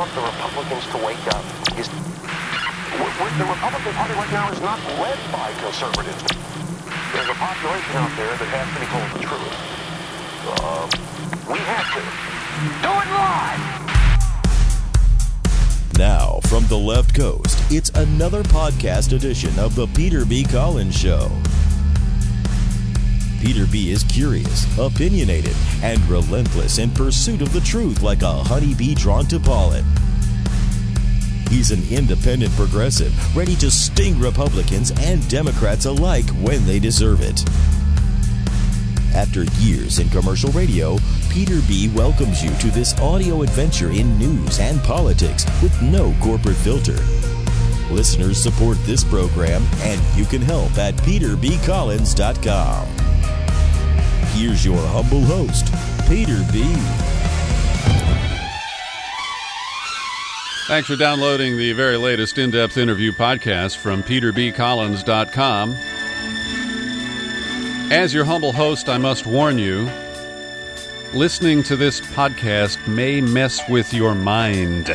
want the Republicans to wake up is the Republican Party right now is not led by conservatives. There's a population out there that has to be told the truth. We have to do it live! Now, from the left coast, it's another podcast edition of the Peter B. Collins Show. Peter B. is curious, opinionated, and relentless in pursuit of the truth like a honeybee drawn to pollen. He's an independent progressive, ready to sting Republicans and Democrats alike when they deserve it. After years in commercial radio, Peter B. welcomes you to this audio adventure in news and politics with no corporate filter. Listeners support this program, and you can help at peterbcollins.com. Here's your humble host, Peter B. Thanks for downloading the very latest in-depth interview podcast from peterbcollins.com. As your humble host, I must warn you, listening to this podcast may mess with your mind.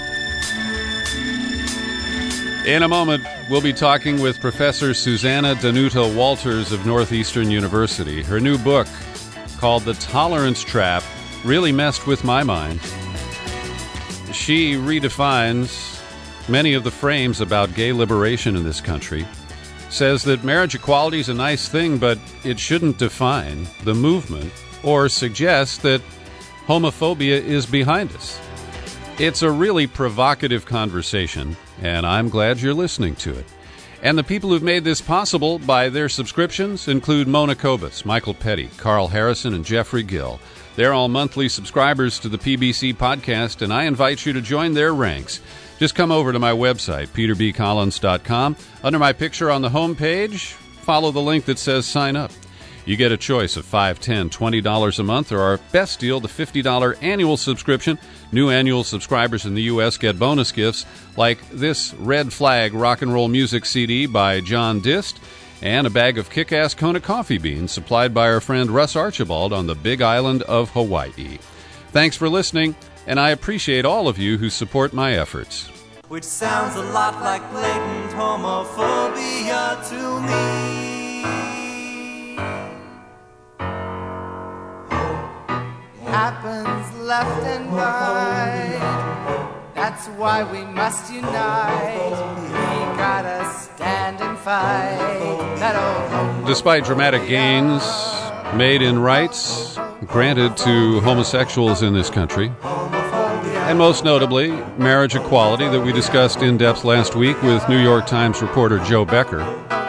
In a moment, we'll be talking with Professor Susanna Danuta Walters of Northeastern University. Her new book, called The Tolerance Trap, really messed with my mind. She redefines many of the frames about gay liberation in this country, says that marriage equality is a nice thing, but it shouldn't define the movement or suggest that homophobia is behind us. It's a really provocative conversation, and I'm glad you're listening to it. And the people who've made this possible by their subscriptions include Mona Kobus, Michael Petty, Carl Harrison, and Jeffrey Gill. They're all monthly subscribers to the PBC podcast, and I invite you to join their ranks. Just come over to my website, peterbcollins.com. Under my picture on the homepage, follow the link that says sign up. You get a choice of $5, $10, $20 a month, or our best deal, the $50 annual subscription. New annual subscribers in the U.S. get bonus gifts like this Red Flag rock and roll music CD by John Dist and a bag of kick-ass Kona coffee beans supplied by our friend Russ Archibald on the Big Island of Hawaii. Thanks for listening, and I appreciate all of you who support my efforts. Which sounds a lot like blatant homophobia to me. Happens left and right. That's why we must unite. We gotta stand and fight. That old Despite dramatic gains made in rights granted to homosexuals in this country, and most notably, marriage equality that we discussed in depth last week with New York Times reporter Joe Becker,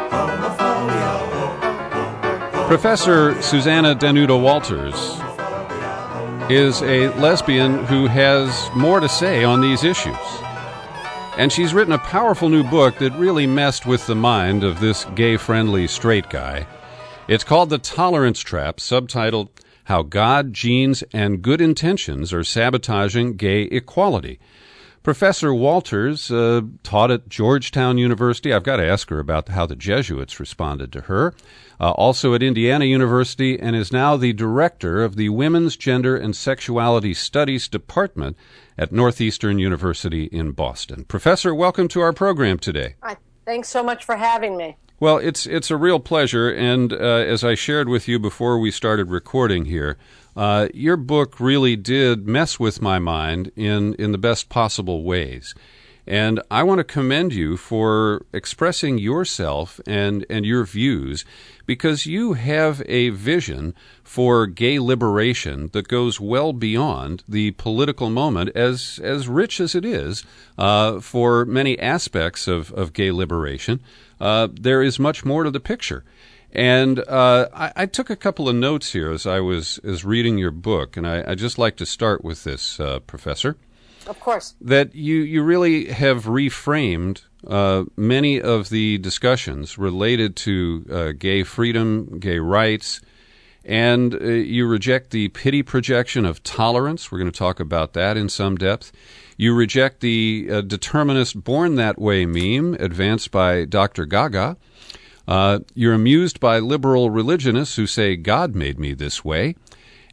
Professor Susanna Danuta Walters is a lesbian who has more to say on these issues. And she's written a powerful new book that really messed with the mind of this gay-friendly straight guy. It's called The Tolerance Trap, subtitled How God, Genes, and Good Intentions Are Sabotaging Gay Equality. Professor Walters taught at Georgetown University. I've got to ask her about how the Jesuits responded to her. Also at Indiana University, and is now the director of the Women's Gender and Sexuality Studies Department at Northeastern University in Boston. Professor, welcome to our program today. Thanks so much for having me. Well, it's a real pleasure, and as I shared with you before we started recording here, your book really did mess with my mind in the best possible ways. And I want to commend you for expressing yourself and your views, because you have a vision for gay liberation that goes well beyond the political moment, as rich as it is for many aspects of gay liberation. There is much more to the picture. And I took a couple of notes here as I was reading your book, and I'd just like to start with this, Professor. Of course. That you really have reframed many of the discussions related to gay freedom, gay rights, and you reject the pity projection of tolerance. We're going to talk about that in some depth. You reject the determinist born that way meme advanced by Dr. Gaga. You're amused by liberal religionists who say God made me this way.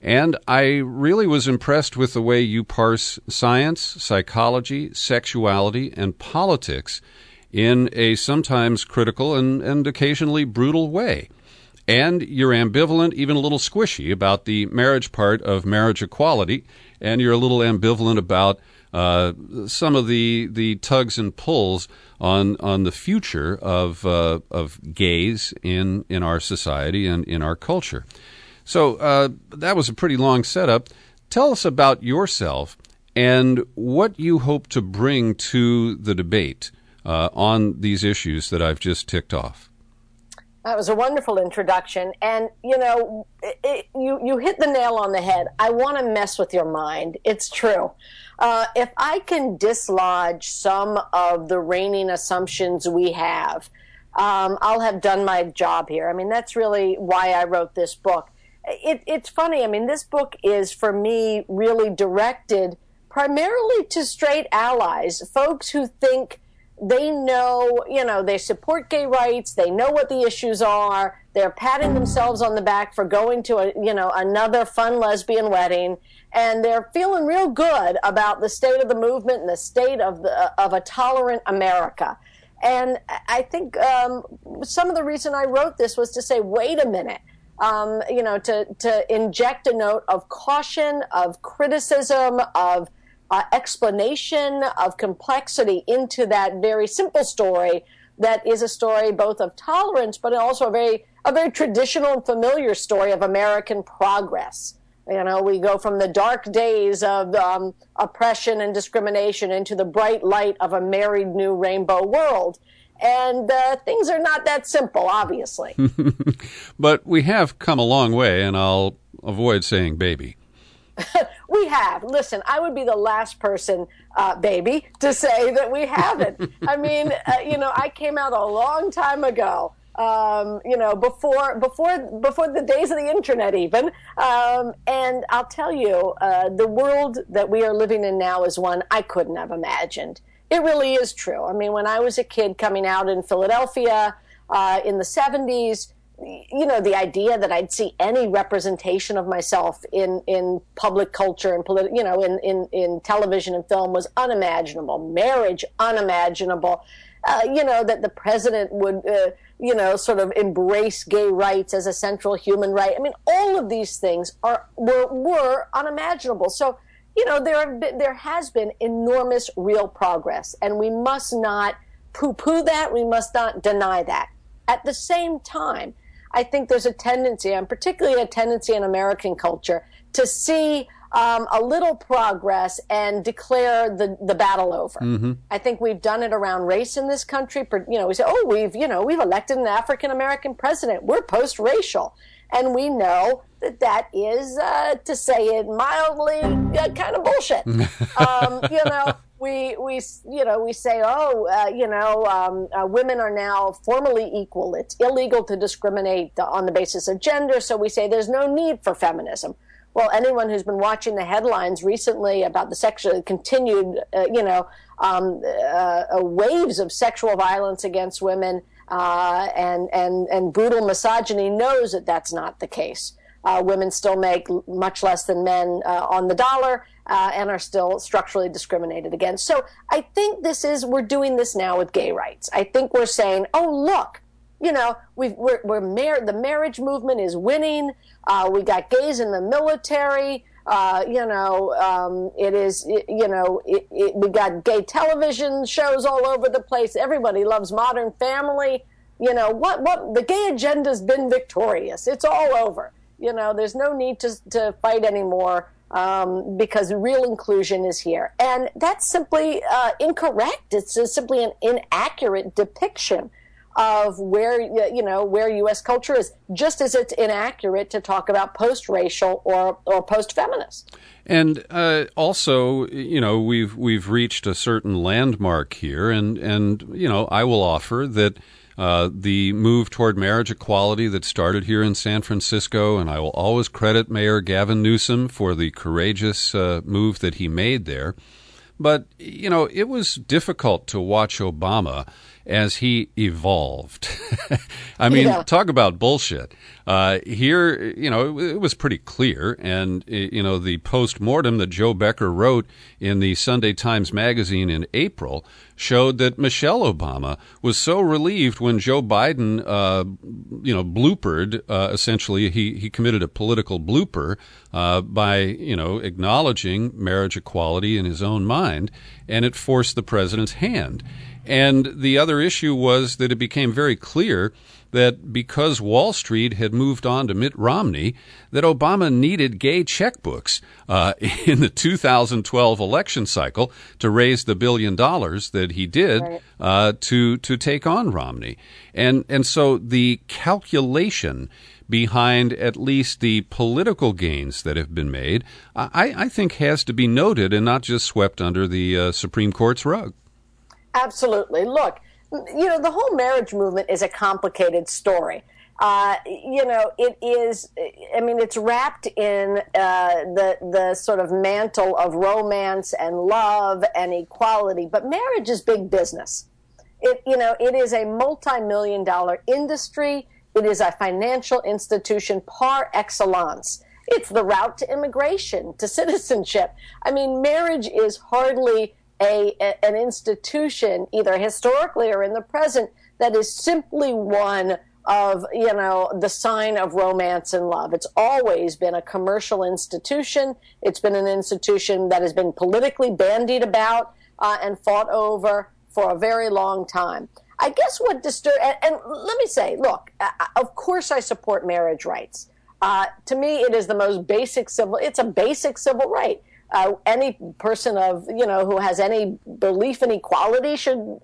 And I really was impressed with the way you parse science, psychology, sexuality, and politics in a sometimes critical and occasionally brutal way. And you're ambivalent, even a little squishy, about the marriage part of marriage equality, and you're a little ambivalent about some of the tugs and pulls on the future of gays in our society and in our culture. So that was a pretty long setup. Tell us about yourself and what you hope to bring to the debate on these issues that I've just ticked off. That was a wonderful introduction. And, you know, you hit the nail on the head. I want to mess with your mind. It's true. If I can dislodge some of the reigning assumptions we have, I'll have done my job here. I mean, that's really why I wrote this book. It's funny. I mean, this book is, for me, really directed primarily to straight allies, folks who think they know, you know, they support gay rights, they know what the issues are, they're patting themselves on the back for going to another fun lesbian wedding, and they're feeling real good about the state of the movement and the state of a tolerant America. And I think some of the reason I wrote this was to say, wait a minute, to inject a note of caution, of criticism, of explanation, of complexity into that very simple story that is a story both of tolerance, but also a very traditional and familiar story of American progress. You know, we go from the dark days of oppression and discrimination into the bright light of a married new rainbow world. And things are not that simple, obviously. But we have come a long way, and I'll avoid saying baby. We have. Listen, I would be the last person, baby, to say that we haven't. I mean, I came out a long time ago, before the days of the internet even. And I'll tell you, the world that we are living in now is one I couldn't have imagined. It really is true. I mean, when I was a kid coming out in Philadelphia in the 70s, you know, the idea that I'd see any representation of myself in public culture and in television and film was unimaginable. Marriage, unimaginable. That the president would, sort of embrace gay rights as a central human right. I mean, all of these things were unimaginable. So, you know, there has been enormous real progress, and we must not poo-poo that. We must not deny that. At the same time, I think there's a tendency, and particularly a tendency in American culture, to see a little progress and declare the battle over. Mm-hmm. I think we've done it around race in this country. You know, we say, we've elected an African American president. We're post-racial. And we know that is, to say it mildly, kind of bullshit. We say, women are now formally equal. It's illegal to discriminate on the basis of gender. So we say there's no need for feminism. Well, anyone who's been watching the headlines recently about the sexually continued, waves of sexual violence against women and brutal misogyny knows that that's not the case. Women still make much less than men on the dollar and are still structurally discriminated against. So I think we're doing this now with gay rights. I think we're saying, look, you know, the marriage movement is winning. We got gays in the military. We got gay television shows all over the place. Everybody loves Modern Family. You know, what the gay agenda's been victorious. It's all over. You know, there's no need to fight anymore because real inclusion is here. And that's simply incorrect. It's simply an inaccurate depiction of where U.S. culture is, just as it's inaccurate to talk about post-racial or post-feminist. And also, you know, we've reached a certain landmark here, and you know, I will offer that the move toward marriage equality that started here in San Francisco, and I will always credit Mayor Gavin Newsom for the courageous move that he made there. But, you know, it was difficult to watch Obama as he evolved. I mean, talk about bullshit. Here, it was pretty clear. And, the post-mortem that Joe Becker wrote in the Sunday Times Magazine in April showed that Michelle Obama was so relieved when Joe Biden, bloopered. Essentially, he committed a political blooper by, acknowledging marriage equality in his own mind, and it forced the president's hand. And the other issue was that it became very clear that because Wall Street had moved on to Mitt Romney, that Obama needed gay checkbooks in the 2012 election cycle to raise the $1 billion that he did to take on Romney. And so the calculation behind at least the political gains that have been made, I think has to be noted and not just swept under the Supreme Court's rug. Absolutely. Look, the whole marriage movement is a complicated story. It is, it's wrapped in the sort of mantle of romance and love and equality, but marriage is big business. It is a multi-million-dollar industry. It is a financial institution par excellence. It's the route to immigration, to citizenship. I mean, marriage is hardly an institution, either historically or in the present, that is simply one of, the sign of romance and love. It's always been a commercial institution. It's been an institution that has been politically bandied about and fought over for a very long time. I guess what disturbs, and let me say, look, of course I support marriage rights. To me, it is the most basic it's a basic civil right. Any person who has any belief in equality should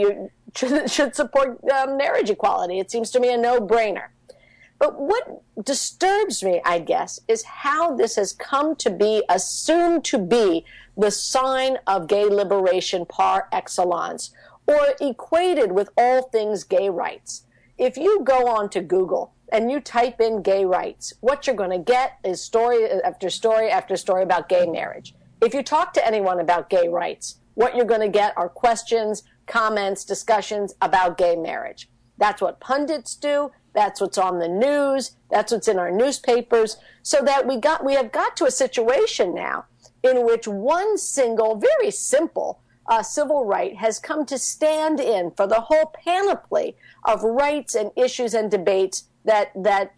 support marriage equality. It seems to me a no-brainer. But what disturbs me, I guess, is how this has come to be assumed to be the sign of gay liberation par excellence, or equated with all things gay rights. If you go on to Google and you type in gay rights, what you're going to get is story after story after story about gay marriage. If you talk to anyone about gay rights, what you're going to get are questions, comments, discussions about gay marriage. That's what pundits do. That's what's on the news. That's what's in our newspapers. So that we have got to a situation now in which one single, very simple civil right has come to stand in for the whole panoply of rights and issues and debates that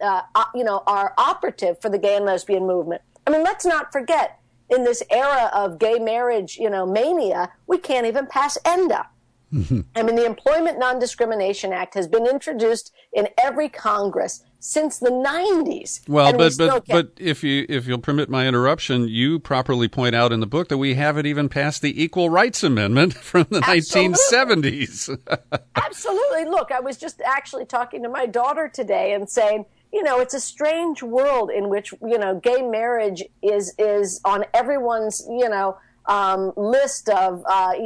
are operative for the gay and lesbian movement. I mean, let's not forget, in this era of gay marriage, mania, we can't even pass ENDA. I mean, the Employment Non-Discrimination Act has been introduced in every Congress since the 90s. Well, but if you'll permit my interruption, you properly point out in the book that we haven't even passed the Equal Rights Amendment from the 1970s. Absolutely. Look, I was just actually talking to my daughter today and saying, it's a strange world in which, gay marriage is on everyone's, list of,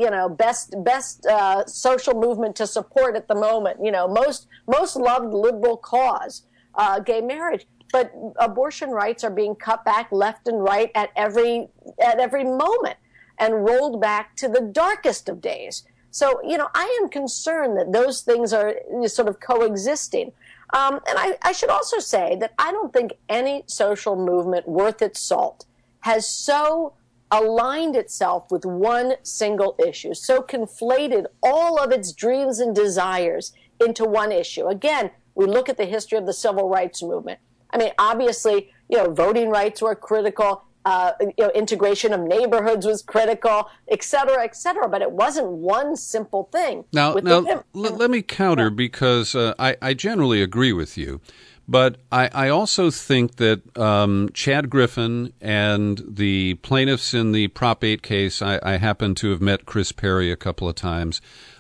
best social movement to support at the moment. Most loved liberal cause, gay marriage. But abortion rights are being cut back left and right at every moment and rolled back to the darkest of days. So, I am concerned that those things are sort of coexisting. And I should also say that I don't think any social movement worth its salt has so aligned itself with one single issue, so conflated all of its dreams and desires into one issue. Again, we look at the history of the civil rights movement. I mean, obviously, voting rights were critical. Integration of neighborhoods was critical, et cetera, but it wasn't one simple thing. Now, let me counter, because I generally agree with you, but I also think that Chad Griffin and the plaintiffs in the Prop 8 case, I happen to have met Chris Perry a couple of times,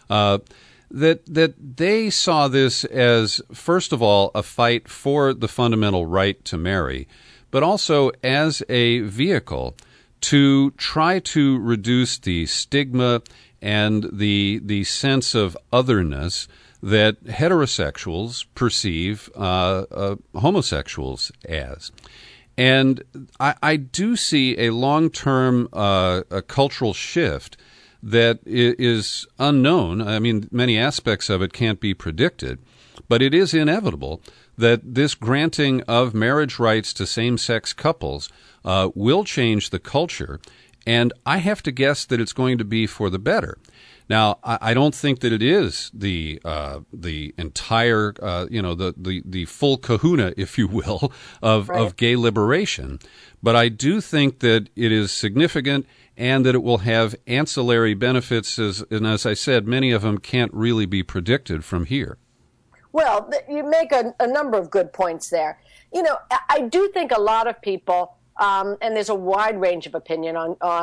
that they saw this as, first of all, a fight for the fundamental right to marry, but also as a vehicle to try to reduce the stigma and the sense of otherness that heterosexuals perceive homosexuals as. And I do see a long-term a cultural shift that is unknown. I mean, many aspects of it can't be predicted, but it is inevitable that this granting of marriage rights to same-sex couples will change the culture, and I have to guess that it's going to be for the better. Now, I don't think that it is the entire, the full kahuna, if you will, of gay liberation, but I do think that it is significant and that it will have ancillary benefits, and as I said, many of them can't really be predicted from here. Well, you make a number of good points there. You know, I do think a lot of people, and there's a wide range of opinion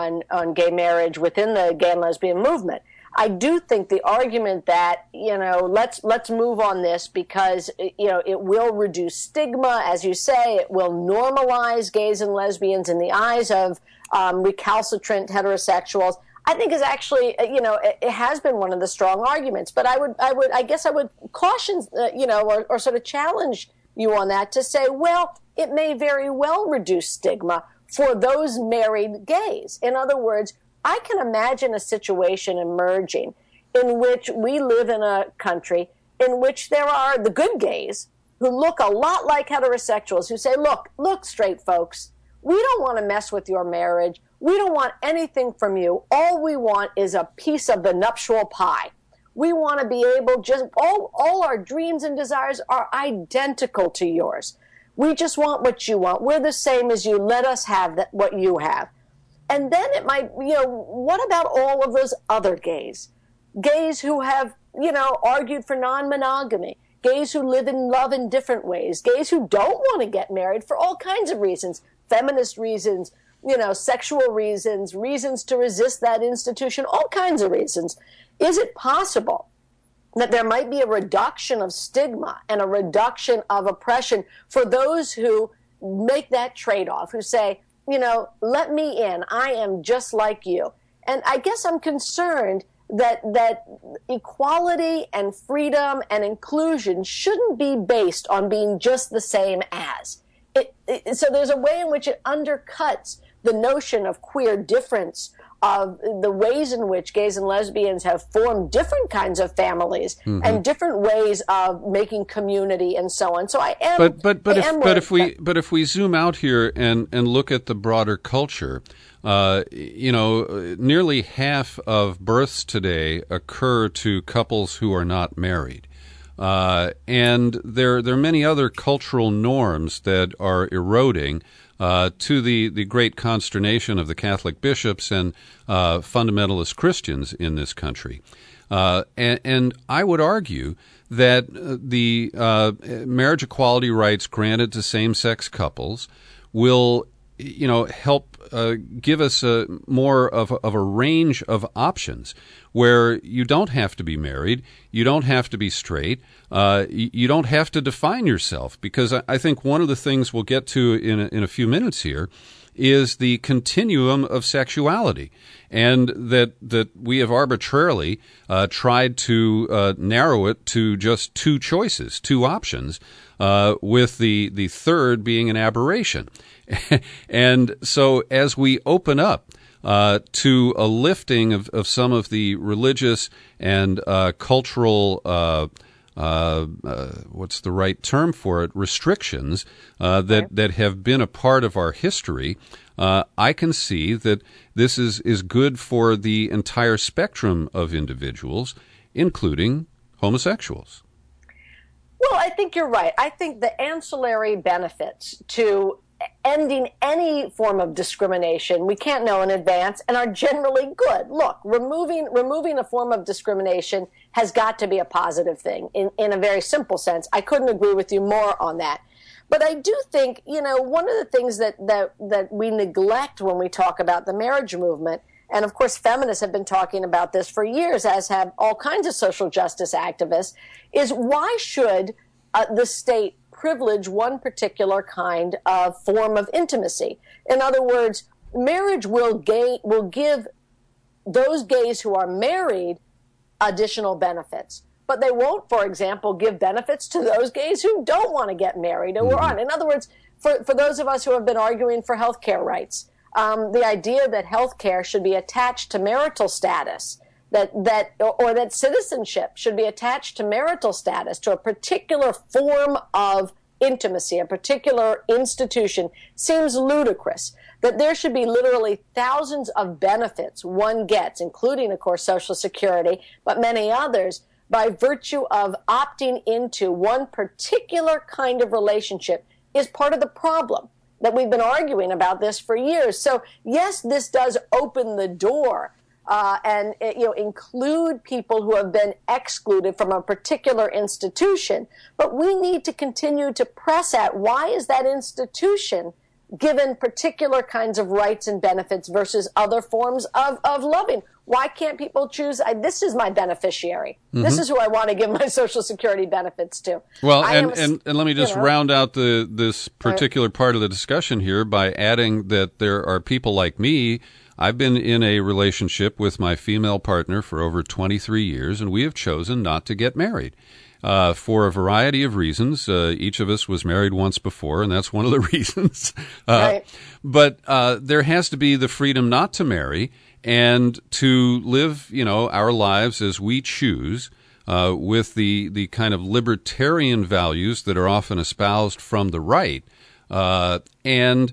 on gay marriage within the gay and lesbian movement. I do think the argument that, you know, let's move on this because, you know, it will reduce stigma, as you say, it will normalize gays and lesbians in the eyes of recalcitrant heterosexuals, I think is actually, you know, it has been one of the strong arguments. But I guess I would caution, you know, or sort of challenge you on that to say, well, it may very well reduce stigma for those married gays. In other words, I can imagine a situation emerging in which we live in a country in which there are the good gays who look a lot like heterosexuals who say, look, straight folks, we don't want to mess with your marriage. We don't want anything from you. All we want is a piece of the nuptial pie. We want to be able, just all our dreams and desires are identical to yours. We just want what you want. We're the same as you. Let us have what you have. And then it might, you know, what about all of those other gays? Gays who have, you know, argued for non-monogamy. Gays who live in love in different ways. Gays who don't want to get married for all kinds of reasons. Feminist reasons, you know, sexual reasons, reasons to resist that institution, all kinds of reasons. Is it possible that there might be a reduction of stigma and a reduction of oppression for those who make that trade-off, who say, you know, let me in. I am just like you. And I guess I'm concerned that equality and freedom and inclusion shouldn't be based on being just the same as. So there's a way in which it undercuts the notion of queer difference, of the ways in which gays and lesbians have formed different kinds of families and different ways of making community and so on. So I am. But if we zoom out here and look at the broader culture, you know, nearly half of births today occur to couples who are not married. And there are many other cultural norms that are eroding to the great consternation of the Catholic bishops and fundamentalist Christians in this country. And I would argue that the marriage equality rights granted to same-sex couples will, you know, help give us more of a range of options where you don't have to be married, you don't have to be straight, you don't have to define yourself. Because I think one of the things we'll get to in a few minutes here is the continuum of sexuality, and that we have arbitrarily tried to narrow it to just two choices, two options, with the third being an aberration. And so as we open up to a lifting of some of the religious and cultural, what's the right term for it, restrictions that have been a part of our history, I can see that this is good for the entire spectrum of individuals, including homosexuals. Well, I think you're right. I think the ancillary benefits to ending any form of discrimination we can't know in advance and are generally good. Look, removing a form of discrimination has got to be a positive thing in a very simple sense. I couldn't agree with you more on that. But I do think, you know, one of the things that we neglect when we talk about the marriage movement, and of course feminists have been talking about this for years, as have all kinds of social justice activists, is why should the state privilege one particular kind of form of intimacy? In other words, marriage will give those gays who are married additional benefits, but they won't, for example, give benefits to those gays who don't want to get married or aren't. In other words, for those of us who have been arguing for health care rights, the idea that health care should be attached to marital status, or that citizenship should be attached to marital status, to a particular form of intimacy, a particular institution, seems ludicrous. That there should be literally thousands of benefits one gets, including, of course, Social Security, but many others, by virtue of opting into one particular kind of relationship, is part of the problem. That we've been arguing about this for years. So yes, this does open the door and include people who have been excluded from a particular institution. But we need to continue to press at why is that institution given particular kinds of rights and benefits versus other forms of loving? Why can't people choose, this is my beneficiary. Mm-hmm. This is who I want to give my Social Security benefits to. Well, and let me just round out this particular part of the discussion here by adding that there are people like me. I've been in a relationship with my female partner for over 23 years, and we have chosen not to get married. For a variety of reasons. Each of us was married once before, and that's one of the reasons. Right. But there has to be the freedom not to marry and to live, our lives as we choose, with the kind of libertarian values that are often espoused from the right. And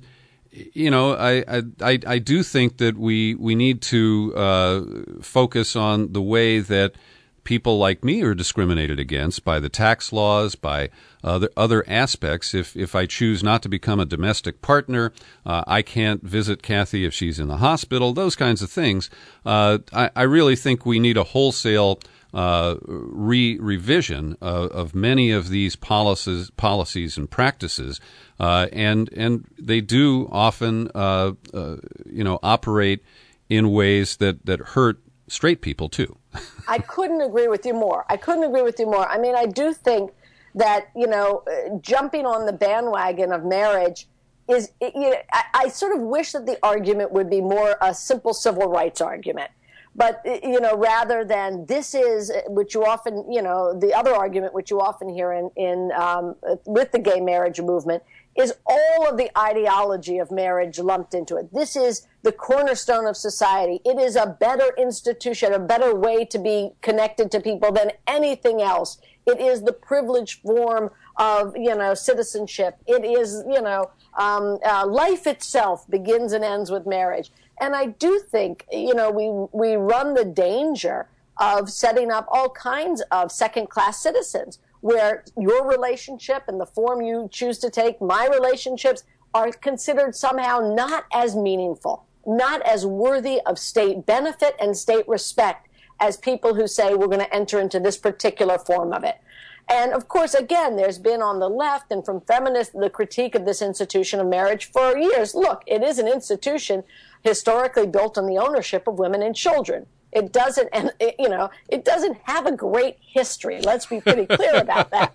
I do think that we need to focus on the way that people like me are discriminated against by the tax laws, by other aspects. If I choose not to become a domestic partner, I can't visit Kathy if she's in the hospital, those kinds of things. I really think we need a wholesale revision of many of these policies and practices, and they do often operate in ways that hurt straight people too. I couldn't agree with you more. I mean, I do think that, jumping on the bandwagon of marriage is, I sort of wish that the argument would be more a simple civil rights argument. But, rather than this is, which you often, the other argument which you often hear with the gay marriage movement is all of the ideology of marriage lumped into it. This is the cornerstone of society. It is a better institution, a better way to be connected to people than anything else. It is the privileged form of, citizenship. It is, life itself begins and ends with marriage. And I do think, we run the danger of setting up all kinds of second-class citizens where your relationship and the form you choose to take, my relationships, are considered somehow not as meaningful, not as worthy of state benefit and state respect as people who say we're going to enter into this particular form of it. And, of course, again, there's been on the left and from feminists the critique of this institution of marriage for years. Look, it is an institution historically built on the ownership of women and children. It doesn't, it doesn't have a great history. Let's be pretty clear about that.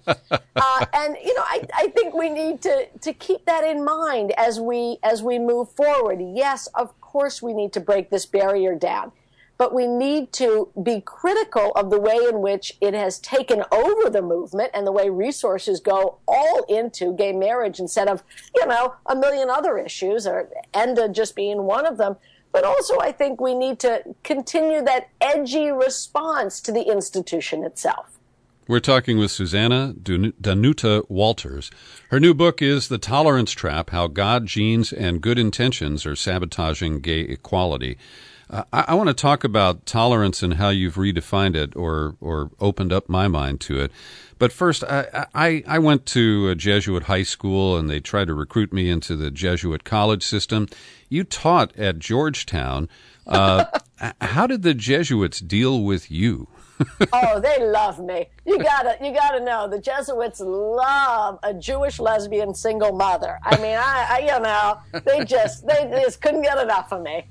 I think we need to keep that in mind as we move forward. Yes, of course, we need to break this barrier down, but we need to be critical of the way in which it has taken over the movement and the way resources go all into gay marriage instead of, a million other issues, or ENDA just being one of them. But also, I think we need to continue that edgy response to the institution itself. We're talking with Susanna Danuta Walters. Her new book is The Tolerance Trap: How God, Genes, and Good Intentions Are Sabotaging Gay Equality. I want to talk about tolerance and how you've redefined it or opened up my mind to it. But first, I went to a Jesuit high school, and they tried to recruit me into the Jesuit college system. You taught at Georgetown. How did the Jesuits deal with you? Oh, they love me. You gotta know the Jesuits love a Jewish lesbian single mother. I mean, they just couldn't get enough of me.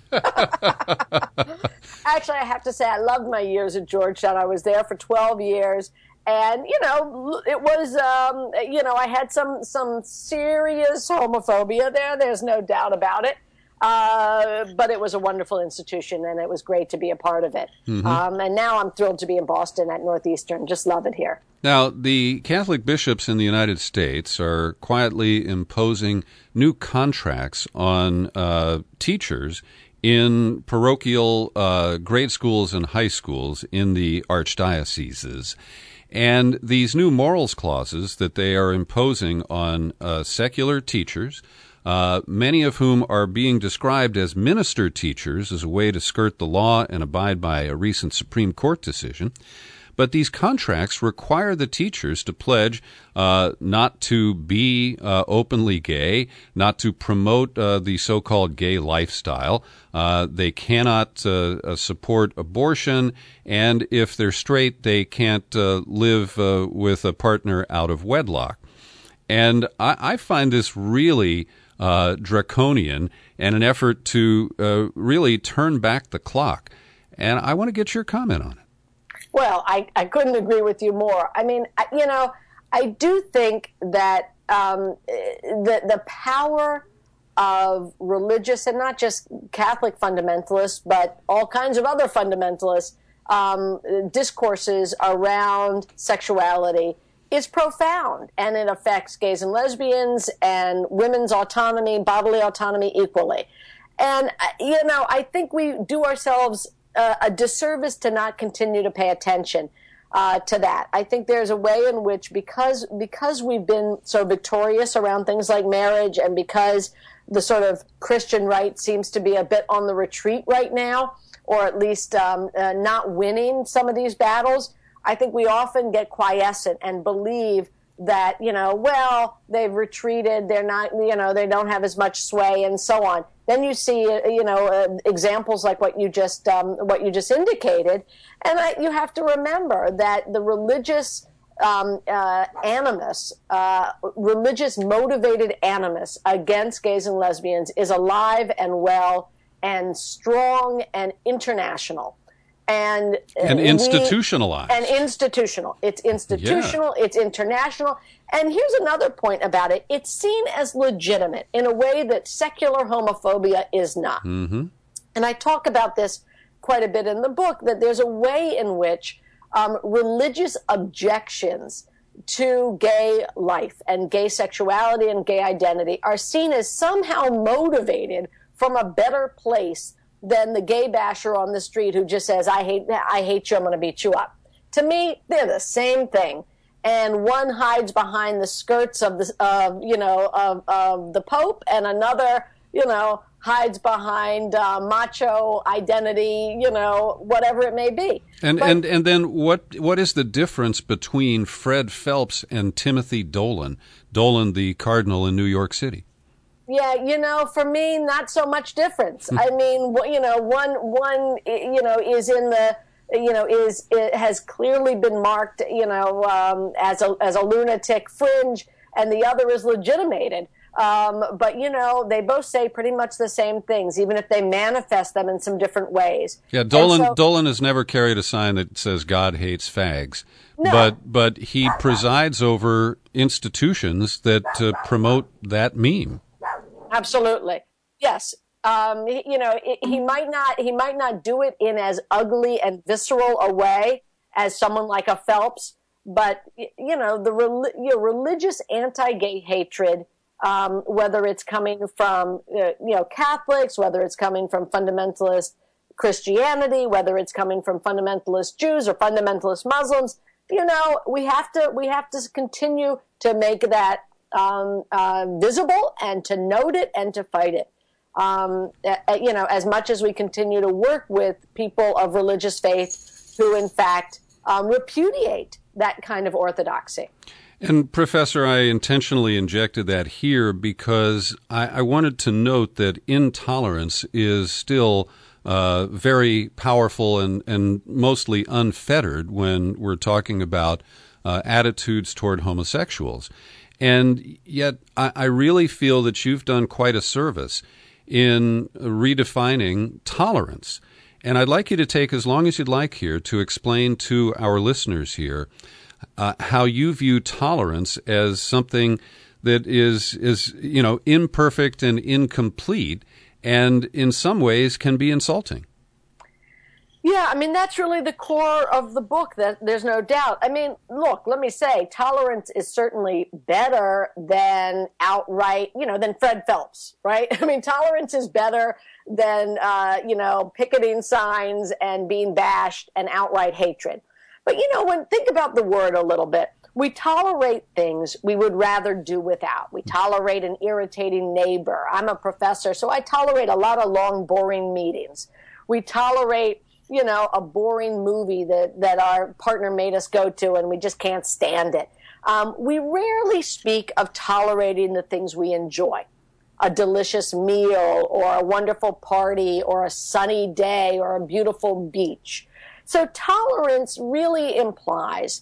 Actually, I have to say I loved my years at Georgetown. I was there for 12 years. And, it was, I had some serious homophobia there. There's no doubt about it. But it was a wonderful institution, and it was great to be a part of it. And now I'm thrilled to be in Boston at Northeastern. Just love it here. Now, the Catholic bishops in the United States are quietly imposing new contracts on teachers in parochial grade schools and high schools in the archdioceses. And these new morals clauses that they are imposing on secular teachers, many of whom are being described as minister teachers as a way to skirt the law and abide by a recent Supreme Court decision. But these contracts require the teachers to pledge not to be openly gay, not to promote the so-called gay lifestyle. They cannot support abortion, and if they're straight, they can't live with a partner out of wedlock. And I find this really draconian and an effort to really turn back the clock. And I want to get your comment on it. Well, I couldn't agree with you more. I mean, I do think that the power of religious, and not just Catholic fundamentalists, but all kinds of other fundamentalists, discourses around sexuality is profound, and it affects gays and lesbians and women's autonomy, bodily autonomy equally. And, I think we do ourselves a disservice to not continue to pay attention to that. I think there's a way in which, because we've been so victorious around things like marriage, and because the sort of Christian right seems to be a bit on the retreat right now, or at least not winning some of these battles, I think we often get quiescent and believe that, they've retreated, they're not, they don't have as much sway, and so on. Then you see, examples like what you just indicated, and you have to remember that the religious animus, religious motivated animus against gays and lesbians is alive and well and strong and international. And institutionalized. And institutional. It's institutional, It's international. And here's another point about it. It's seen as legitimate in a way that secular homophobia is not. Mm-hmm. And I talk about this quite a bit in the book, that there's a way in which religious objections to gay life and gay sexuality and gay identity are seen as somehow motivated from a better place than the gay basher on the street who just says, I hate you, I'm going to beat you up. To me, they're the same thing. And one hides behind the skirts of the Pope, and another, hides behind macho identity, whatever it may be. And then what is the difference between Fred Phelps and Timothy Dolan? Dolan, the cardinal in New York City. Yeah, for me, not so much difference. I mean, one is in the, it has clearly been marked, as a lunatic fringe, and the other is legitimated. But they both say pretty much the same things, even if they manifest them in some different ways. Yeah, Dolan has never carried a sign that says God hates fags. No. But he presides over institutions that promote that meme. Absolutely. Yes. He might not do it in as ugly and visceral a way as someone like a Phelps, but the religious anti-gay hatred, whether it's coming from Catholics, whether it's coming from fundamentalist Christianity, whether it's coming from fundamentalist Jews or fundamentalist Muslims, we have to continue to make that visible, and to note it and to fight it. As much as we continue to work with people of religious faith who, in fact, repudiate that kind of orthodoxy. And, Professor, I intentionally injected that here because I wanted to note that intolerance is still very powerful and mostly unfettered when we're talking about attitudes toward homosexuals. And yet I really feel that you've done quite a service in redefining tolerance. And I'd like you to take as long as you'd like here to explain to our listeners here how you view tolerance as something that is imperfect and incomplete, and in some ways can be insulting. Yeah, I mean, that's really the core of the book, that there's no doubt. I mean, look, let me say, tolerance is certainly better than outright, than Fred Phelps, right? I mean, tolerance is better than, picketing signs and being bashed and outright hatred. But, think about the word a little bit. We tolerate things we would rather do without. We tolerate an irritating neighbor. I'm a professor, so I tolerate a lot of long, boring meetings. We tolerate a boring movie that our partner made us go to and we just can't stand it. We rarely speak of tolerating the things we enjoy. A delicious meal or a wonderful party or a sunny day or a beautiful beach. So tolerance really implies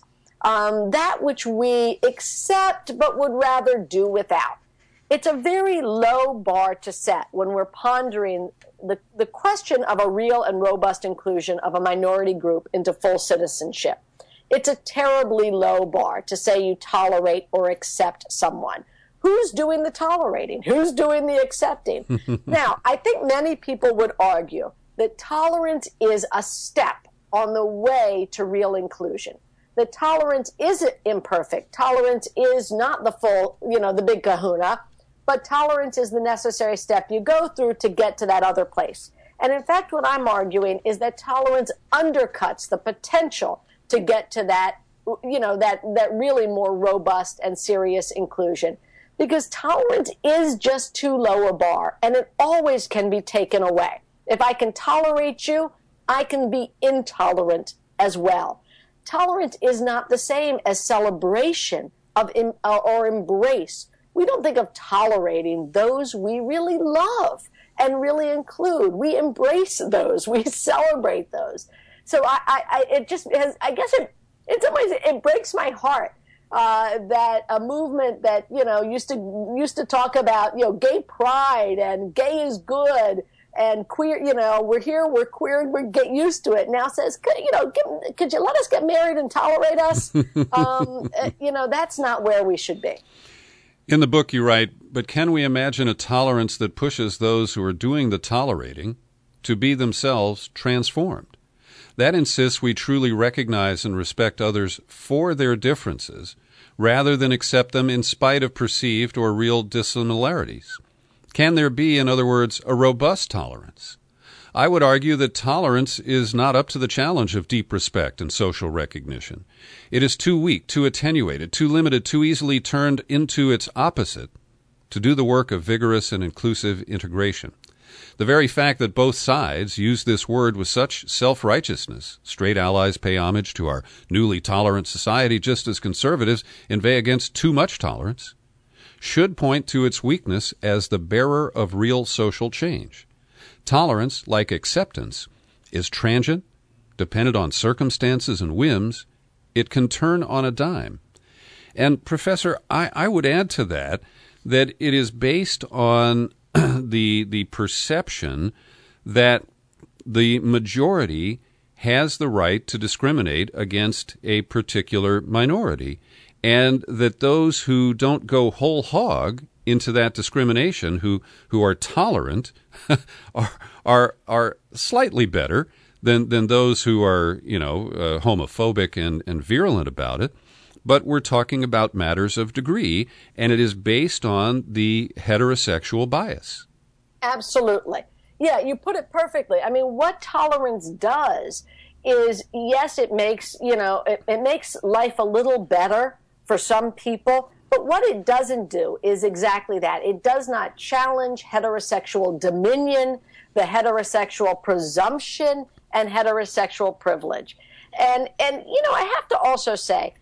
that which we accept but would rather do without. It's a very low bar to set when we're pondering the question of a real and robust inclusion of a minority group into full citizenship. It's a terribly low bar to say you tolerate or accept someone. Who's doing the tolerating? Who's doing the accepting? Now, I think many people would argue that tolerance is a step on the way to real inclusion. That tolerance isn't imperfect. Tolerance is not the full, the big kahuna. But tolerance is the necessary step you go through to get to that other place. And in fact, what I'm arguing is that tolerance undercuts the potential to get to that, that really more robust and serious inclusion. Because tolerance is just too low a bar, and it always can be taken away. If I can tolerate you, I can be intolerant as well. Tolerance is not the same as celebration or embrace. We don't think of tolerating those we really love and really include. We embrace those. We celebrate those. So in some ways it breaks my heart that a movement that used to talk about gay pride and gay is good and queer, we're here, we're queer, we get used to it. Now says, could you let us get married and tolerate us? That's not where we should be. In the book you write, but can we imagine a tolerance that pushes those who are doing the tolerating to be themselves transformed? That insists we truly recognize and respect others for their differences, rather than accept them in spite of perceived or real dissimilarities. Can there be, in other words, a robust tolerance? I would argue that tolerance is not up to the challenge of deep respect and social recognition. It is too weak, too attenuated, too limited, too easily turned into its opposite to do the work of vigorous and inclusive integration. The very fact that both sides use this word with such self-righteousness, straight allies pay homage to our newly tolerant society just as conservatives inveigh against too much tolerance, should point to its weakness as the bearer of real social change. Tolerance, like acceptance, is transient, dependent on circumstances and whims. It can turn on a dime. And, Professor, I would add to that it is based on the perception that the majority has the right to discriminate against a particular minority, and that those who don't go whole hog into that discrimination, who are tolerant, are slightly better than those who are homophobic and virulent about it. But we're talking about matters of degree, and it is based on the heterosexual bias. Absolutely. Yeah, you put it perfectly. I mean, what tolerance does is, yes, it makes, it makes life a little better for some people, but what it doesn't do is exactly that. It does not challenge heterosexual dominion, the heterosexual presumption, and heterosexual privilege. And I have to also say,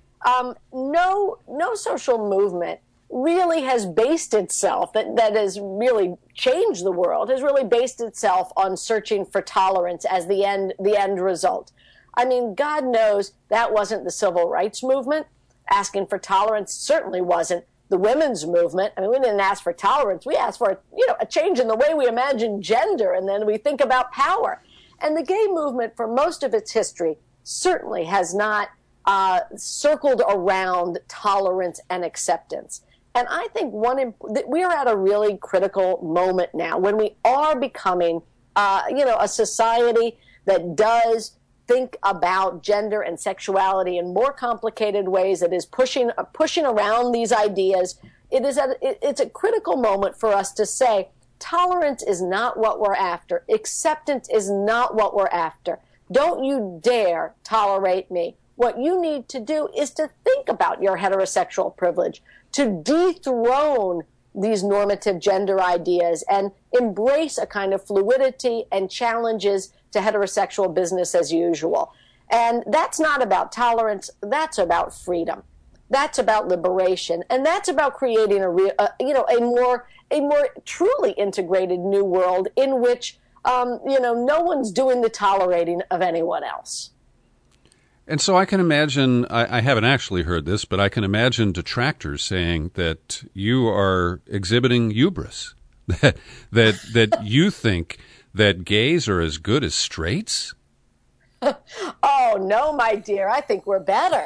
no social movement really has based itself, that has really changed the world, has really based itself on searching for tolerance as the end result. I mean, God knows that wasn't the civil rights movement. Asking for tolerance certainly wasn't the women's movement. I mean, we didn't ask for tolerance. We asked for, a change in the way we imagine gender, and then we think about power. And the gay movement, for most of its history, certainly has not circled around tolerance and acceptance. And I think we are at a really critical moment now when we are becoming, a society that does think about gender and sexuality in more complicated ways, that is pushing around these ideas. It's a critical moment for us to say, tolerance is not what we're after. Acceptance is not what we're after. Don't you dare tolerate me. What you need to do is to think about your heterosexual privilege, to dethrone these normative gender ideas and embrace a kind of fluidity and challenges to heterosexual business as usual. And that's not about tolerance. That's about freedom. That's about liberation. And that's about creating a more truly integrated new world in which, no one's doing the tolerating of anyone else. And so I can imagine, I haven't actually heard this, but I can imagine detractors saying that you are exhibiting hubris, that you think that gays are as good as straights? Oh, no, my dear. I think we're better.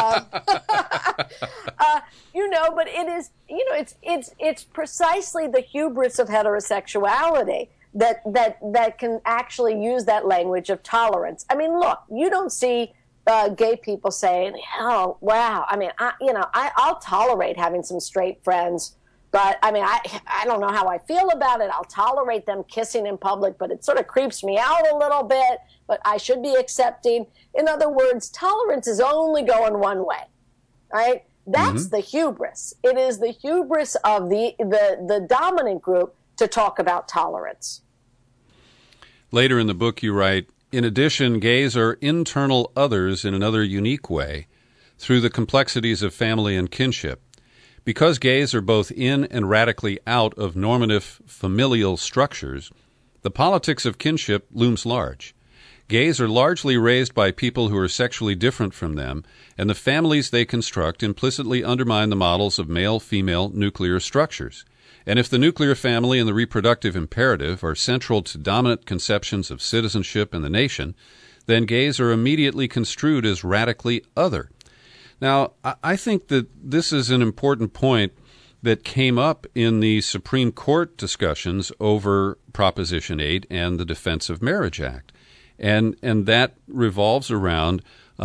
But it is, it's precisely the hubris of heterosexuality that can actually use that language of tolerance. I mean, look, you don't see gay people saying, "Oh, wow." I mean, I'll tolerate having some straight friends, but I mean, I don't know how I feel about it. I'll tolerate them kissing in public, but it sort of creeps me out a little bit. But I should be accepting. In other words, tolerance is only going one way, right? That's the hubris. It is the hubris of the dominant group to talk about tolerance. Later in the book, you write, in addition, gays are internal others in another unique way through the complexities of family and kinship. Because gays are both in and radically out of normative familial structures, the politics of kinship looms large. Gays are largely raised by people who are sexually different from them, and the families they construct implicitly undermine the models of male-female nuclear structures. And if the nuclear family and the reproductive imperative are central to dominant conceptions of citizenship and the nation, then gays are immediately construed as radically other. Now, I think that this is an important point that came up in the Supreme Court discussions over Proposition 8 and the Defense of Marriage Act. And that revolves around,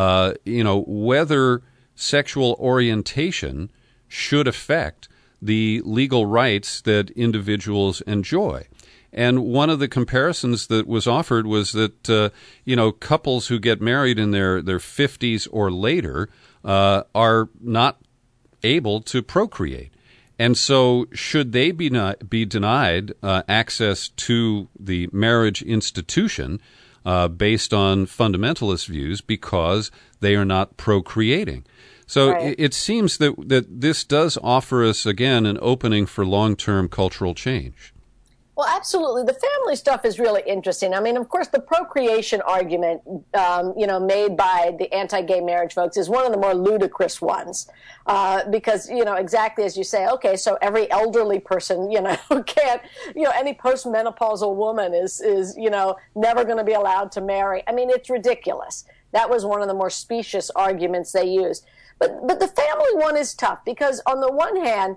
whether sexual orientation should affect the legal rights that individuals enjoy. And one of the comparisons that was offered was that, couples who get married in their 50s or later are not able to procreate. And so should they be denied access to the marriage institution based on fundamentalist views because they are not procreating? So right. It seems that this does offer us, again, an opening for long-term cultural change. Well, absolutely. The family stuff is really interesting. I mean, of course, the procreation argument, made by the anti-gay marriage folks is one of the more ludicrous ones because, exactly as you say, okay, so every elderly person, can't, any postmenopausal woman is never going to be allowed to marry. I mean, it's ridiculous. That was one of the more specious arguments they used. But the family one is tough because on the one hand,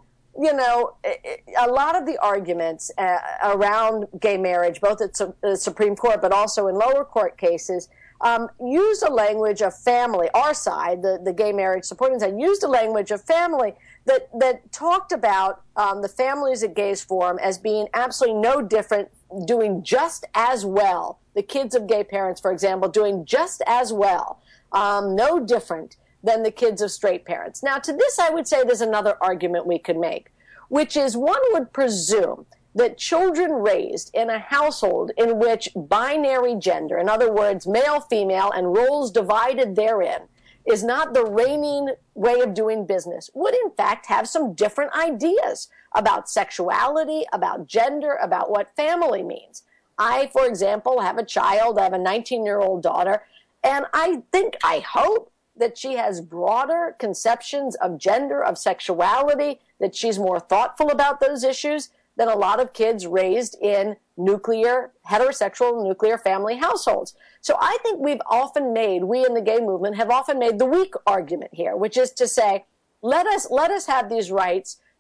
a lot of the arguments around gay marriage, both at the Supreme Court but also in lower court cases, used a language of family. Our side, the gay marriage supporting side, used a language of family that talked about the families that gays form as being absolutely no different, doing just as well. The kids of gay parents, for example, doing just as well, no different than the kids of straight parents. Now, to this, I would say there's another argument we could make, which is one would presume that children raised in a household in which binary gender, in other words, male, female, and roles divided therein, is not the reigning way of doing business, would in fact have some different ideas about sexuality, about gender, about what family means. I, for example, have a child. I have a 19-year-old daughter, and I hope that she has broader conceptions of gender, of sexuality, that she's more thoughtful about those issues than a lot of kids raised in heterosexual nuclear family households. So I think we in the gay movement have often made the weak argument here, which is to say, let us have these rights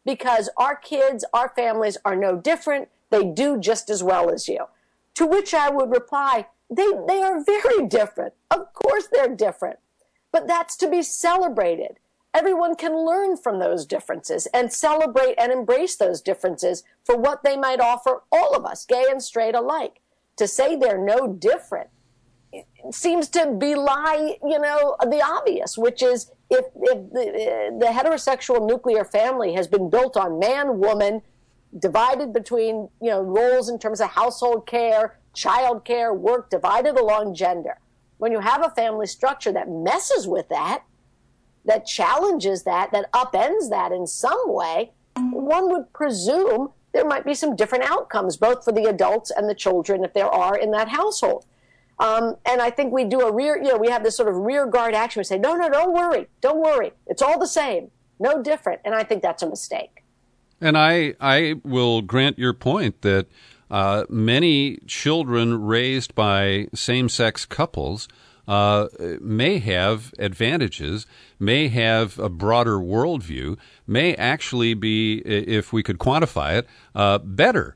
because our kids, our families are no different. They do just as well as you. To which I would reply, they are very different. Of course they're different. But that's to be celebrated. Everyone can learn from those differences and celebrate and embrace those differences for what they might offer all of us, gay and straight alike. To say they're no different seems to belie, the obvious, which is if the heterosexual nuclear family has been built on man, woman, divided between, roles in terms of household care, child care, work, divided along gender. When you have a family structure that messes with that challenges that upends that in some way, one would presume there might be some different outcomes, both for the adults and the children, if there are in that household. And I think we do we have this sort of rear guard action. We say, no, don't worry. It's all the same, no different. And I think that's a mistake. And I will grant your point that many children raised by same-sex couples may have advantages, may have a broader worldview, may actually be, if we could quantify it, better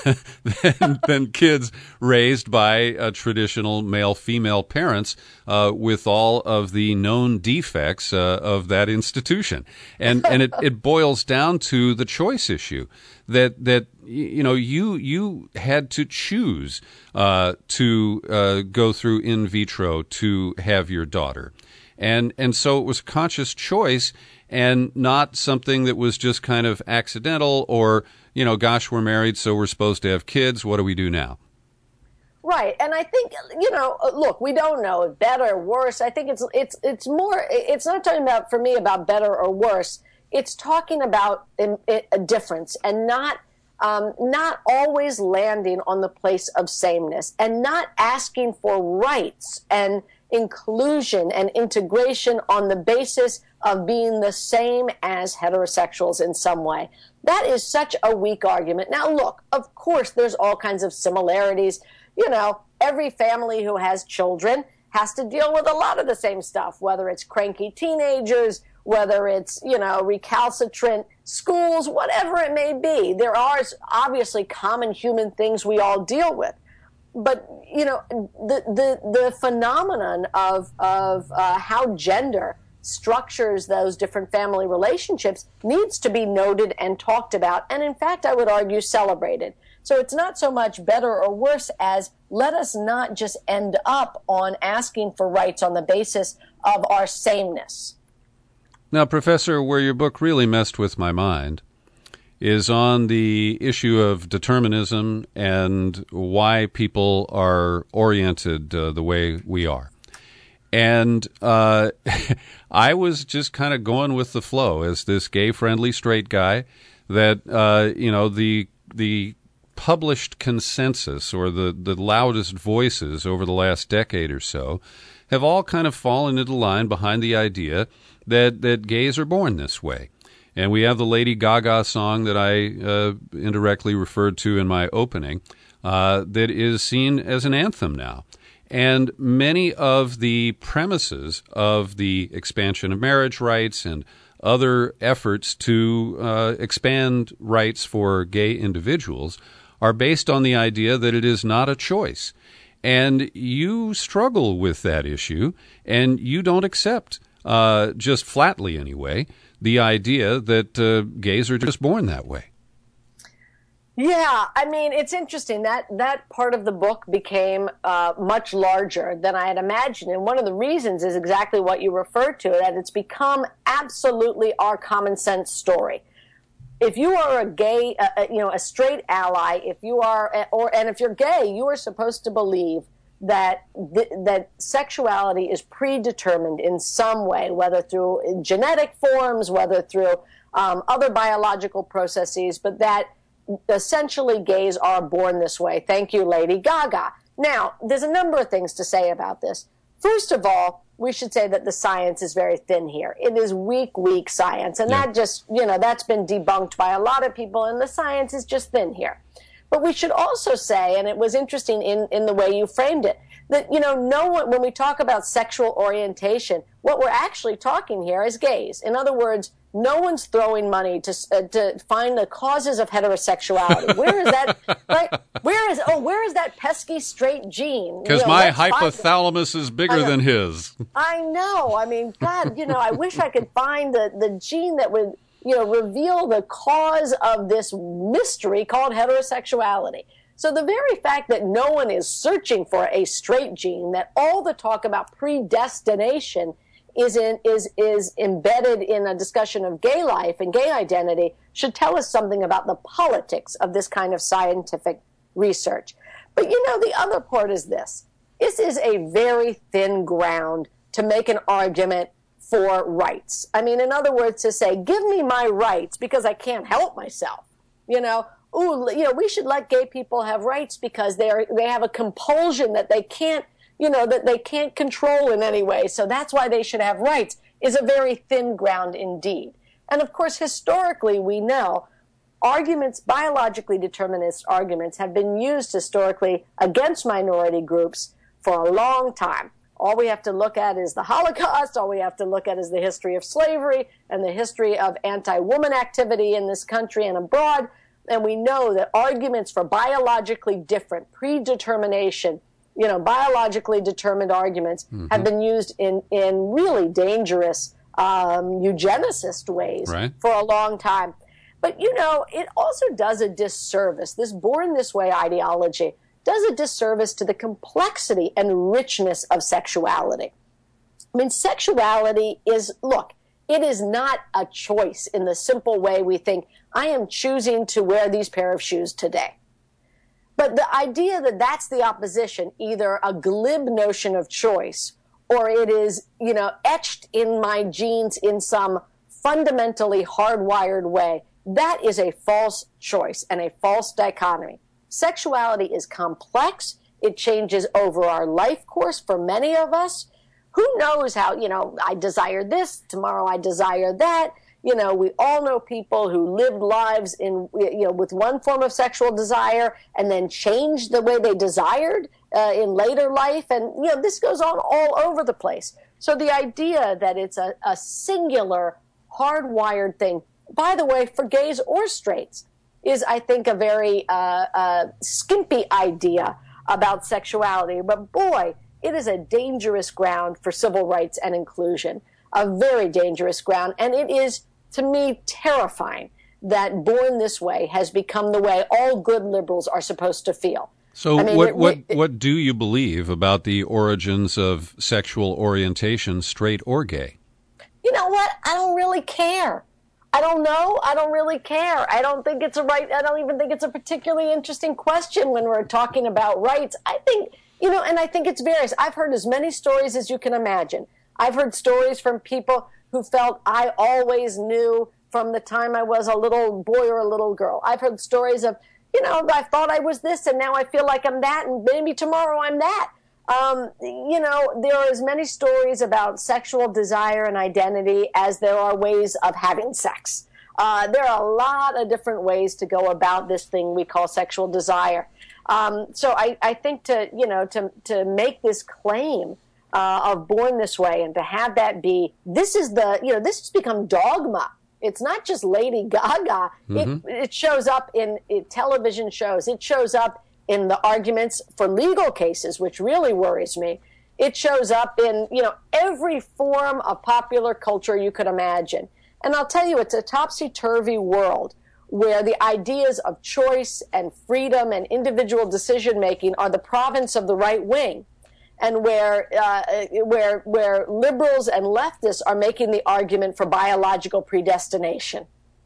than kids raised by traditional male-female parents with all of the known defects of that institution. And it boils down to the choice issue that you had to choose to go through in vitro to have your daughter. And so it was a conscious choice and not something that was just kind of accidental or, gosh, we're married, so we're supposed to have kids. What do we do now? Right. And I think, look, we don't know better or worse. I think it's more, it's not talking about, for me, about better or worse. It's talking about a difference and not always landing on the place of sameness and not asking for rights and inclusion and integration on the basis of being the same as heterosexuals in some way. That is such a weak argument. Now, look, of course, there's all kinds of similarities. Every family who has children has to deal with a lot of the same stuff, whether it's cranky teenagers, whether it's, recalcitrant schools, whatever it may be. There are obviously common human things we all deal with. But, the phenomenon of how gender structures those different family relationships needs to be noted and talked about. And in fact, I would argue celebrated. So it's not so much better or worse as let us not just end up on asking for rights on the basis of our sameness. Now, Professor, where your book really messed with my mind is on the issue of determinism and why people are oriented the way we are. And I was just kind of going with the flow as this gay-friendly straight guy that, the published consensus or the loudest voices over the last decade or so have all kind of fallen into line behind the idea that gays are born this way. And we have the Lady Gaga song that I indirectly referred to in my opening that is seen as an anthem now. And many of the premises of the expansion of marriage rights and other efforts to expand rights for gay individuals are based on the idea that it is not a choice. And you struggle with that issue, and you don't accept, just flatly anyway, the idea that gays are just born that way. Yeah, I mean, it's interesting. That part of the book became much larger than I had imagined. And one of the reasons is exactly what you referred to, that it's become absolutely our common sense story. If you are a gay, a straight ally, if you are, and if you're gay, you are supposed to believe that that sexuality is predetermined in some way, whether through genetic forms, whether through other biological processes, but that essentially gays are born this way. Thank you, Lady Gaga. Now, there's a number of things to say about this. First of all, we should say that the science is very thin here. It is weak science. And that just, that's been debunked by a lot of people, and the science is just thin here. But we should also say, and it was interesting in the way you framed it, that, no one, when we talk about sexual orientation, what we're actually talking here is gays. In other words, no one's throwing money to find the causes of heterosexuality. Where is that? Right? Where is that pesky straight gene? Because my hypothalamus is bigger than his. I know. I mean, God, I wish I could find the gene that would, reveal the cause of this mystery called heterosexuality. So the very fact that no one is searching for a straight gene, that all the talk about predestination is embedded in a discussion of gay life and gay identity, should tell us something about the politics of this kind of scientific research. But the other part is this. This is a very thin ground to make an argument for rights. I mean, in other words, to say, give me my rights because I can't help myself. We should let gay people have rights because they have a compulsion that they can't, that they can't control in any way. So that's why they should have rights, is a very thin ground indeed. And of course, historically, we know biologically determinist arguments have been used historically against minority groups for a long time. All we have to look at is the Holocaust. All we have to look at is the history of slavery and the history of anti-woman activity in this country and abroad. And we know that arguments for biologically different, predetermination, biologically determined arguments have been used in really dangerous eugenicist ways for a long time. But, it also does a disservice. This born this way ideology does a disservice to the complexity and richness of sexuality. I mean, sexuality is, it is not a choice in the simple way we think, I am choosing to wear these pair of shoes today. But the idea that that's the opposition, either a glib notion of choice, or it is, etched in my genes in some fundamentally hardwired way, that is a false choice and a false dichotomy. Sexuality is complex. It changes over our life course for many of us. Who knows how, I desire this, tomorrow I desire that. We all know people who lived lives with one form of sexual desire and then changed the way they desired in later life. And, this goes on all over the place. So the idea that it's a singular, hardwired thing, by the way, for gays or straights, is, I think, a very skimpy idea about sexuality. But boy, it is a dangerous ground for civil rights and inclusion, a very dangerous ground. And it is, to me, terrifying that born this way has become the way all good liberals are supposed to feel. So what do you believe about the origins of sexual orientation, straight or gay? You know what? I don't really care. I don't know. I don't really care. I don't even think it's a particularly interesting question when we're talking about rights. I think, and I think it's various. I've heard as many stories as you can imagine. I've heard stories from people who felt I always knew from the time I was a little boy or a little girl. I've heard stories of, I thought I was this and now I feel like I'm that and maybe tomorrow I'm that. There are as many stories about sexual desire and identity as there are ways of having sex. There are a lot of different ways to go about this thing we call sexual desire. So I think to make this claim of born this way and to have that be, this has become dogma. It's not just Lady Gaga. It shows up in television shows. It shows up in the arguments for legal cases, which really worries me. It shows up in, every form of popular culture you could imagine. And I'll tell you, it's a topsy-turvy world where the ideas of choice and freedom and individual decision-making are the province of the right wing, and where liberals and leftists are making the argument for biological predestination.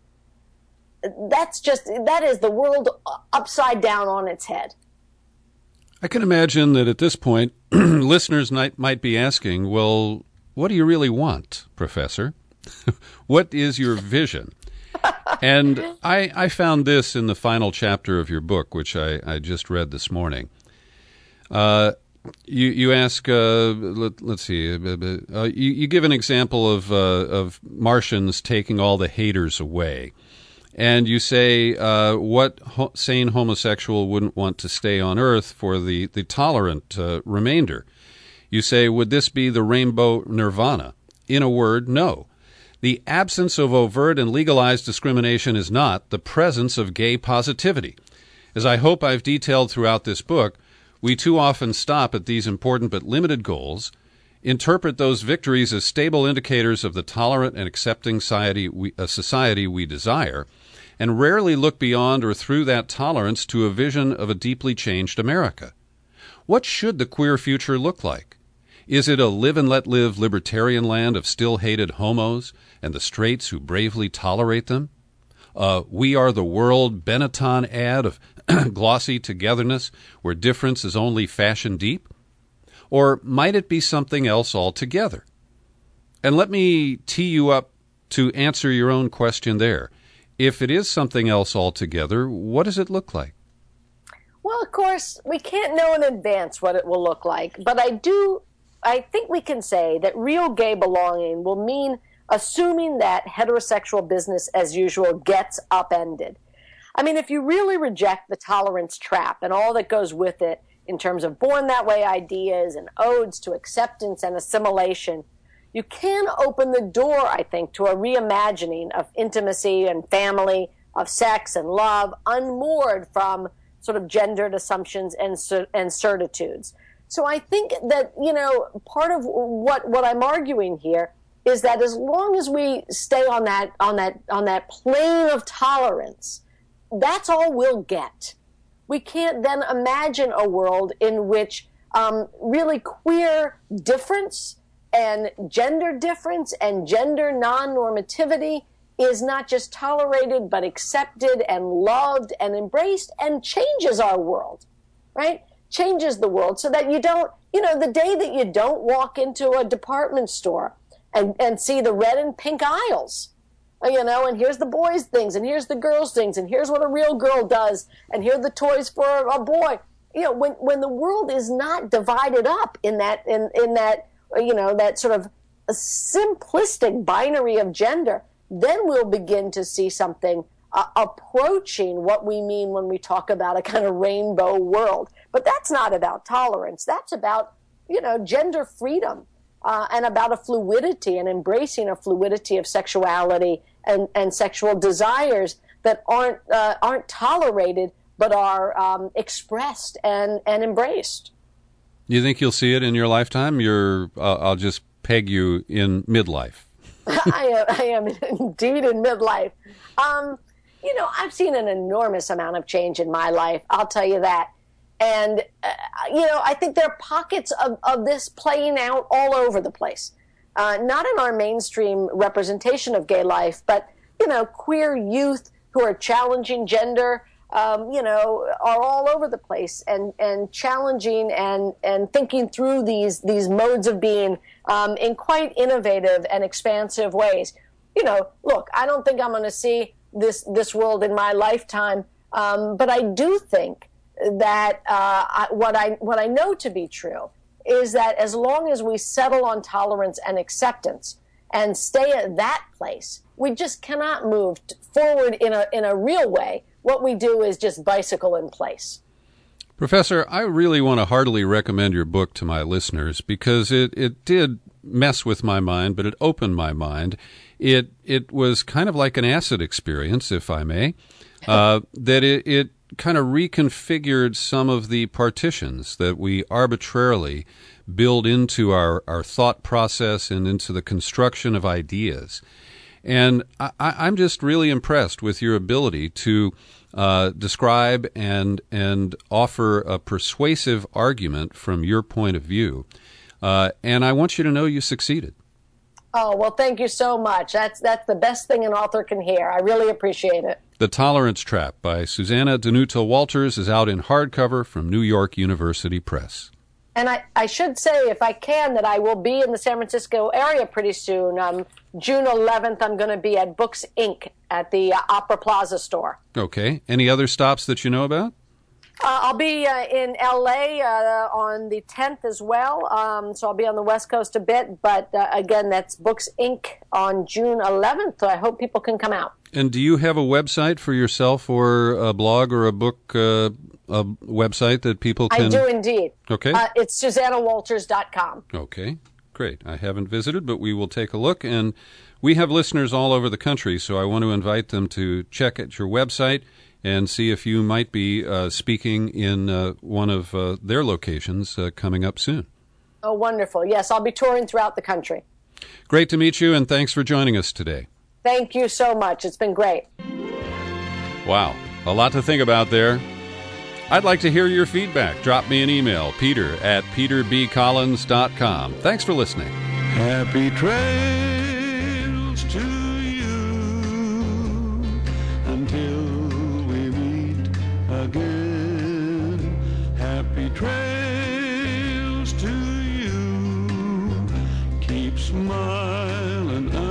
That is the world upside down on its head. I can imagine that at this point, listeners might be asking, well, what do you really want, Professor? What is your vision? And I found this in the final chapter of your book, which I just read this morning. You ask, let's see, you give an example of Martians taking all the haters away. And you say, what sane homosexual wouldn't want to stay on Earth for the tolerant remainder? You say, would this be the rainbow nirvana? In a word, no. The absence of overt and legalized discrimination is not the presence of gay positivity. As I hope I've detailed throughout this book, we too often stop at these important but limited goals, interpret those victories as stable indicators of the tolerant and accepting society we desire, and rarely look beyond or through that tolerance to a vision of a deeply changed America. What should the queer future look like? Is it a live and let live libertarian land of still-hated homos and the straights who bravely tolerate them? We Are the World Benetton ad of glossy togetherness where difference is only fashion deep? Or might it be something else altogether? And let me tee you up to answer your own question there. If it is something else altogether, what does it look like? Well, of course, we can't know in advance what it will look like, but I think we can say that real gay belonging will mean assuming that heterosexual business as usual gets upended. I mean, if you really reject the tolerance trap and all that goes with it in terms of born that way ideas and odes to acceptance and assimilation, you can open the door, I think, to a reimagining of intimacy and family, of sex and love, unmoored from sort of gendered assumptions and certitudes. So I think that, part of what I'm arguing here is that as long as we stay on that plane of tolerance, that's all we'll get. We can't then imagine a world in which really queer difference and gender difference and gender non-normativity is not just tolerated but accepted and loved and embraced and changes our world, right? Changes the world so that you don't, the day that you don't walk into a department store and see the red and pink aisles, and here's the boys' things, and here's the girls' things, and here's what a real girl does, and here are the toys for a boy. When the world is not divided up in that that sort of a simplistic binary of gender, then we'll begin to see something approaching what we mean when we talk about a kind of rainbow world. But that's not about tolerance. That's about, gender freedom and about a fluidity and embracing a fluidity of sexuality and sexual desires that aren't tolerated but are expressed and embraced. You think you'll see it in your lifetime? I'll just peg you in midlife. I am indeed in midlife. I've seen an enormous amount of change in my life, I'll tell you that. And, I think there are pockets of this playing out all over the place. Not in our mainstream representation of gay life, but, queer youth who are challenging gender, are all over the place and challenging and thinking through these modes of being in quite innovative and expansive ways. Look, I don't think I'm going to see this world in my lifetime, but I do think that what I know to be true is that as long as we settle on tolerance and acceptance and stay at that place, we just cannot move forward in a real way. What we do is just bicycle in place. Professor, I really want to heartily recommend your book to my listeners because it did mess with my mind, but it opened my mind. It was kind of like an acid experience, if I may, that it kind of reconfigured some of the partitions that we arbitrarily build into our thought process and into the construction of ideas. And I'm just really impressed with your ability to describe and offer a persuasive argument from your point of view. And I want you to know you succeeded. Oh, well, thank you so much. That's the best thing an author can hear. I really appreciate it. The Tolerance Trap by Susanna Danuta Walters is out in hardcover from New York University Press. And I should say, if I can, that I will be in the San Francisco area pretty soon. June 11th, I'm going to be at Books Inc. at the Opera Plaza store. Okay. Any other stops that you know about? I'll be in L.A. On the 10th as well, so I'll be on the West Coast a bit. But again, that's Books Inc. on June 11th, so I hope people can come out. And do you have a website for yourself, or a blog, or a book, a website that people can... I do indeed. Okay. It's SusannaWalters.com. Okay, great. I haven't visited, but we will take a look. And we have listeners all over the country, so I want to invite them to check at your website and see if you might be speaking in one of their locations coming up soon. Oh, wonderful. Yes, I'll be touring throughout the country. Great to meet you, and thanks for joining us today. Thank you so much. It's been great. Wow, a lot to think about there. I'd like to hear your feedback. Drop me an email, peter@peterbcollins.com. Thanks for listening. Happy trails to you until we meet again. Happy trails to you. Keep smiling